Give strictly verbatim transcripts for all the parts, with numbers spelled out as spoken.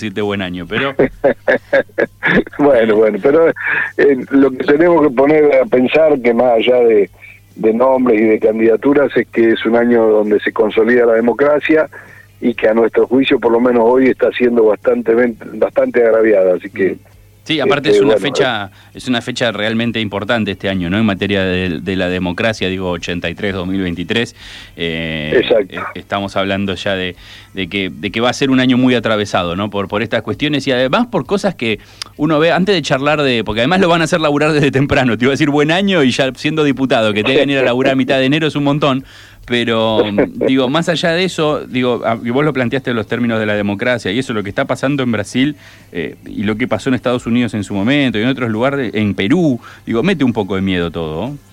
decirte buen año, pero... bueno, bueno, pero eh, lo que tenemos que poner a pensar, que más allá de, de nombres y de candidaturas, es que es un año donde se consolida la democracia y que a nuestro juicio, por lo menos hoy, está siendo bastante, bastante agraviada, así que... Sí, aparte este, es una bueno, fecha es una fecha realmente importante este año, ¿no? En materia de, de la democracia, digo, ochenta y tres dos mil veintitrés. Eh, Exacto. eh, estamos hablando ya de, de, que, de que va a ser un año muy atravesado, ¿no? Por, por estas cuestiones y además por cosas que uno ve, antes de charlar de... Porque además lo van a hacer laburar desde temprano. Te iba a decir buen año y ya siendo diputado, que te hagan ir a laburar a mitad de enero es un montón. Pero, digo, más allá de eso, digo, y vos lo planteaste en los términos de la democracia, y eso, lo que está pasando en Brasil, eh, y lo que pasó en Estados Unidos en su momento, y en otros lugares, en Perú, digo, mete un poco de miedo todo, ¿no?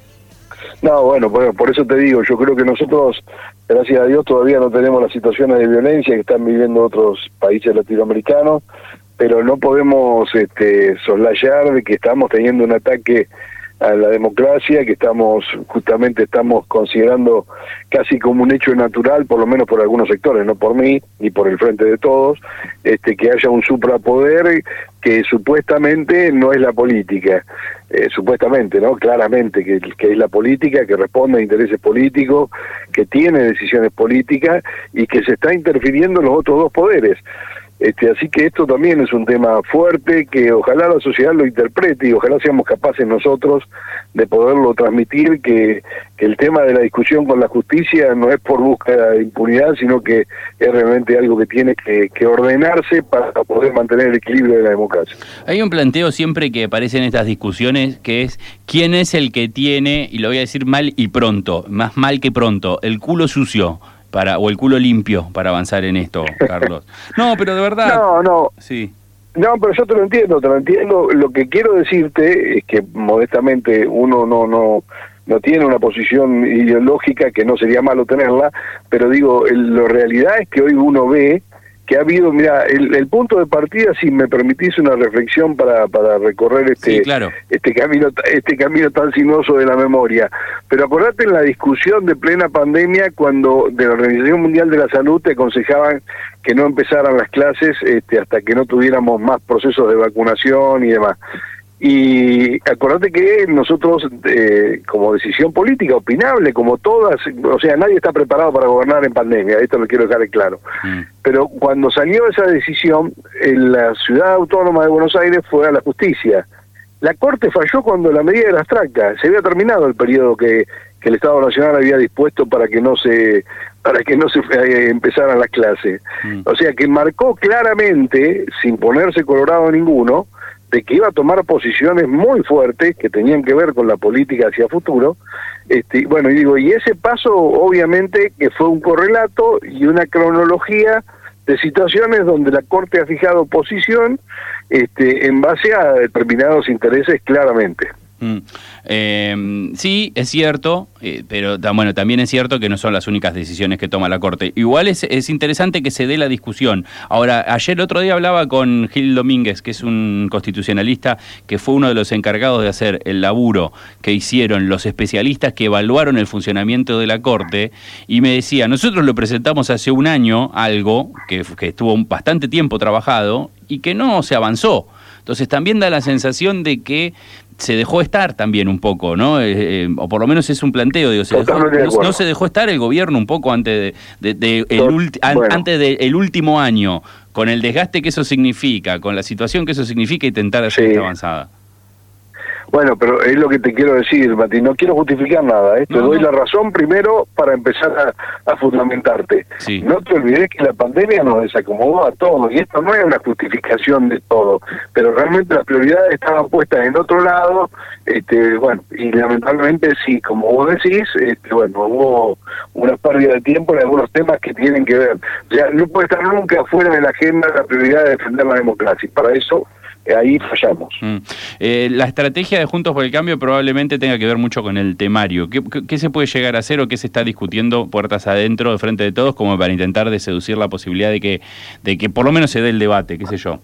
No, bueno, bueno, por eso te digo, yo creo que nosotros, gracias a Dios, todavía no tenemos las situaciones de violencia que están viviendo otros países latinoamericanos, pero no podemos este, soslayar de que estamos teniendo un ataque a la democracia, que estamos justamente estamos considerando casi como un hecho natural, por lo menos por algunos sectores, no por mí ni por el Frente de Todos, este que haya un suprapoder que supuestamente no es la política, eh, supuestamente, ¿no? Claramente que, que es la política, que responde a intereses políticos, que tiene decisiones políticas y que se está interfiriendo en los otros dos poderes. Este, así que esto también es un tema fuerte que ojalá la sociedad lo interprete y ojalá seamos capaces nosotros de poderlo transmitir, que, que el tema de la discusión con la justicia no es por búsqueda de impunidad, sino que es realmente algo que tiene que, que ordenarse para poder mantener el equilibrio de la democracia. Hay un planteo siempre que aparece en estas discusiones que es quién es el que tiene, y lo voy a decir mal y pronto, más mal que pronto, el culo sucio. Para, o el culo limpio para avanzar en esto, Carlos. No, pero de verdad... No, no. Sí. No, pero yo te lo entiendo, te lo entiendo. Lo que quiero decirte es que modestamente uno no no no tiene una posición ideológica, que no sería malo tenerla, pero digo, el, la realidad es que hoy uno ve que ha habido, mira, el, el punto de partida, si me permitís una reflexión para, para recorrer este, sí, claro. este camino este camino tan sinuoso de la memoria. Pero acordate en la discusión de plena pandemia, cuando de la Organización Mundial de la Salud te aconsejaban que no empezaran las clases este, hasta que no tuviéramos más procesos de vacunación y demás. Y acordate que nosotros, eh, como decisión política opinable, como todas, o sea, nadie está preparado para gobernar en pandemia, esto lo quiero dejar en claro. Mm. Pero cuando salió esa decisión, en la ciudad autónoma de Buenos Aires fue a la justicia. La Corte falló cuando la medida era abstracta, se había terminado el periodo que, que el Estado Nacional había dispuesto para que no se para que no se eh, empezaran las clases. Mm. O sea, que marcó claramente, sin ponerse colorado ninguno, de que iba a tomar posiciones muy fuertes que tenían que ver con la política hacia futuro. Este, bueno, y digo, y ese paso obviamente que fue un correlato y una cronología de situaciones donde la Corte ha fijado posición este, en base a determinados intereses claramente. Mm. Eh, sí, es cierto, eh, pero bueno, también es cierto que no son las únicas decisiones que toma la Corte. Igual es, es interesante que se dé la discusión. Ahora, ayer otro día hablaba con Gil Domínguez, que es un constitucionalista que fue uno de los encargados de hacer el laburo que hicieron los especialistas que evaluaron el funcionamiento de la Corte, y me decía, nosotros lo presentamos hace un año, algo que, que estuvo bastante tiempo trabajado y que no se avanzó. Entonces también da la sensación de que se dejó estar también un poco, ¿no? Eh, eh, o por lo menos es un planteo, digo, se dejó, no, no se dejó estar el gobierno un poco antes de, de, de el ulti, an, bueno. antes del último año, con el desgaste que eso significa, con la situación que eso significa, y intentar hacer sí. esta avanzada. Bueno, pero es lo que te quiero decir, Mati, no quiero justificar nada, ¿eh? Te no, doy no. la razón primero para empezar a, a fundamentarte. Sí. No te olvides que la pandemia nos desacomodó a todos, y esto no es una justificación de todo, pero realmente las prioridades estaban puestas en otro lado, este, bueno, y lamentablemente sí, como vos decís, este, bueno, hubo una pérdida de tiempo en algunos temas que tienen que ver, o sea, no puede estar nunca fuera de la agenda la prioridad de defender la democracia, y para eso ahí fallamos. Mm. Eh, la estrategia de Juntos por el Cambio probablemente tenga que ver mucho con el temario. ¿Qué, qué, qué se puede llegar a hacer o qué se está discutiendo puertas adentro de Frente de Todos como para intentar de seducir la posibilidad de que, de que por lo menos se dé el debate, qué sé yo?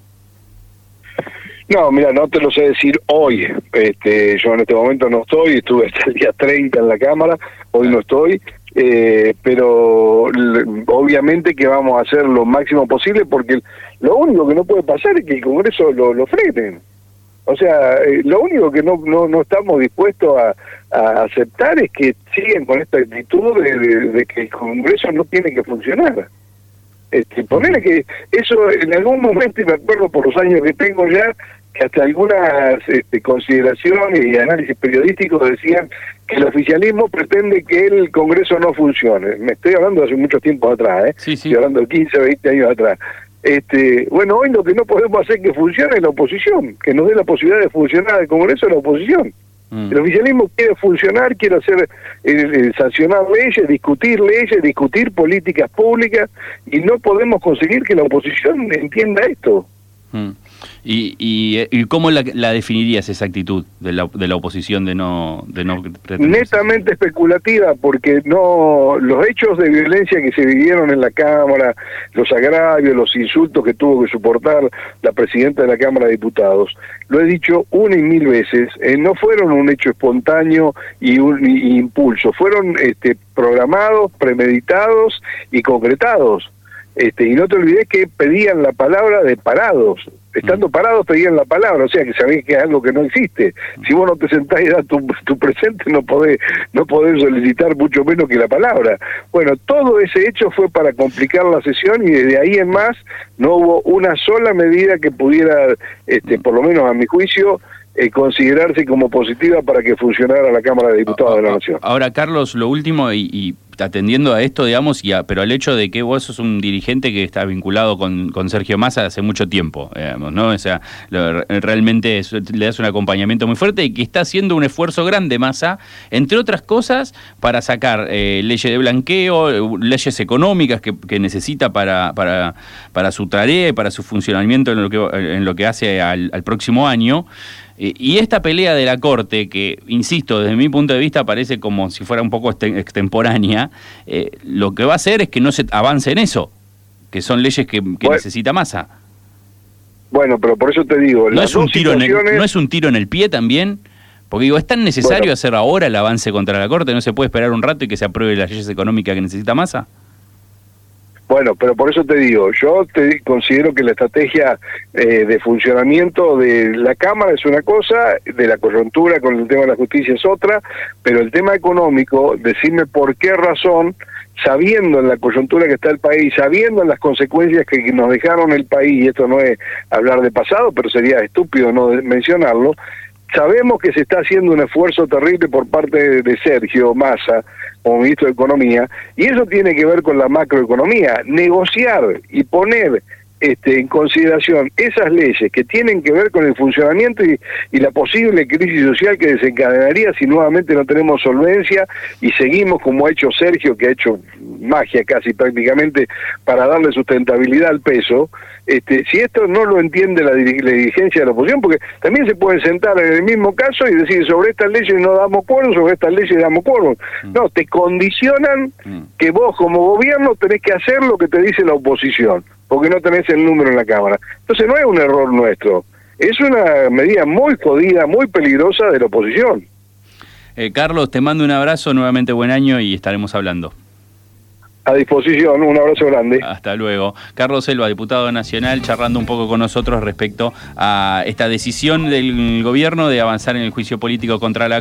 No, mira, no te lo sé decir hoy. Este, yo en este momento no estoy, estuve hasta el día treinta en la Cámara, hoy no estoy. Eh, pero obviamente que vamos a hacer lo máximo posible porque Lo único que no puede pasar es que el Congreso lo, lo frenen. O sea, eh, lo único que no no, no estamos dispuestos a, a aceptar es que siguen con esta actitud de, de, de que el Congreso no tiene que funcionar. Este, ponerle que eso en algún momento, y me acuerdo por los años que tengo ya, que hasta algunas este, consideraciones y análisis periodísticos decían que el oficialismo pretende que el Congreso no funcione. Me estoy hablando de hace mucho tiempo atrás, ¿eh? Sí, sí. Estoy hablando de quince, veinte años atrás. Este, bueno, hoy lo que no podemos hacer que funcione es la oposición, que nos dé la posibilidad de funcionar el Congreso es la oposición. Mm. El oficialismo quiere funcionar, quiere hacer eh, eh, sancionar leyes, discutir leyes, discutir políticas públicas, y no podemos conseguir que la oposición entienda esto. Mm. ¿Y, y, y cómo la, la definirías esa actitud de la, de la oposición de no... De no netamente especulativa, porque no los hechos de violencia que se vivieron en la Cámara, los agravios, los insultos que tuvo que soportar la presidenta de la Cámara de Diputados, lo he dicho una y mil veces, eh, no fueron un hecho espontáneo y un y impulso, fueron este, programados, premeditados y concretados. Este, y no te olvides que pedían la palabra de parados, estando parados pedían la palabra, o sea que sabés que es algo que no existe. Si vos no te sentás y das tu, tu presente, no podés, no podés solicitar mucho menos que la palabra. Bueno, todo ese hecho fue para complicar la sesión, y desde ahí en más no hubo una sola medida que pudiera, este, por lo menos a mi juicio, Eh, considerarse como positiva para que funcionara la Cámara de Diputados de la Nación. Ahora, Carlos, lo último, y, y atendiendo a esto, digamos, y a, pero al hecho de que vos sos un dirigente que está vinculado con, con Sergio Massa hace mucho tiempo, digamos, ¿no? O sea, lo, realmente es, le das un acompañamiento muy fuerte, y que está haciendo un esfuerzo grande Massa, entre otras cosas, para sacar eh, leyes de blanqueo, leyes económicas que, que necesita para, para, para su tarea y para su funcionamiento en lo que, en lo que hace al, al próximo año. Y esta pelea de la Corte, que, insisto, desde mi punto de vista parece como si fuera un poco extemporánea, eh, lo que va a hacer es que no se avance en eso, que son leyes que, que bueno, necesita Massa. Bueno, pero por eso te digo... ¿No es, un tiro situaciones... en el, ¿No es un tiro en el pie también? Porque digo, ¿es tan necesario bueno, hacer ahora el avance contra la Corte? ¿No se puede esperar un rato y que se apruebe las leyes económicas que necesita Massa? Bueno, pero por eso te digo, yo te considero que la estrategia eh, de funcionamiento de la Cámara es una cosa, de la coyuntura con el tema de la justicia es otra, pero el tema económico, decirme por qué razón, sabiendo en la coyuntura que está el país, sabiendo en las consecuencias que nos dejaron el país, y esto no es hablar de pasado, pero sería estúpido no mencionarlo, sabemos que se está haciendo un esfuerzo terrible por parte de Sergio Massa, como ministro de Economía, y eso tiene que ver con la macroeconomía, negociar y poner este, en consideración esas leyes que tienen que ver con el funcionamiento y, y la posible crisis social que desencadenaría si nuevamente no tenemos solvencia y seguimos como ha hecho Sergio, que ha hecho magia casi prácticamente para darle sustentabilidad al peso. Este, si esto no lo entiende la, dir la dirigencia de la oposición, porque también se pueden sentar en el mismo caso y decir sobre estas leyes no damos quórum, sobre estas leyes damos quórum. Mm. No, te condicionan mm. que vos como gobierno tenés que hacer lo que te dice la oposición, porque no tenés el número en la Cámara. Entonces no es un error nuestro, es una medida muy jodida, muy peligrosa de la oposición. Eh, Carlos, te mando un abrazo, nuevamente buen año y estaremos hablando. A disposición, un abrazo grande. Hasta luego. Carlos Selva, diputado nacional, charlando un poco con nosotros respecto a esta decisión del gobierno de avanzar en el juicio político contra la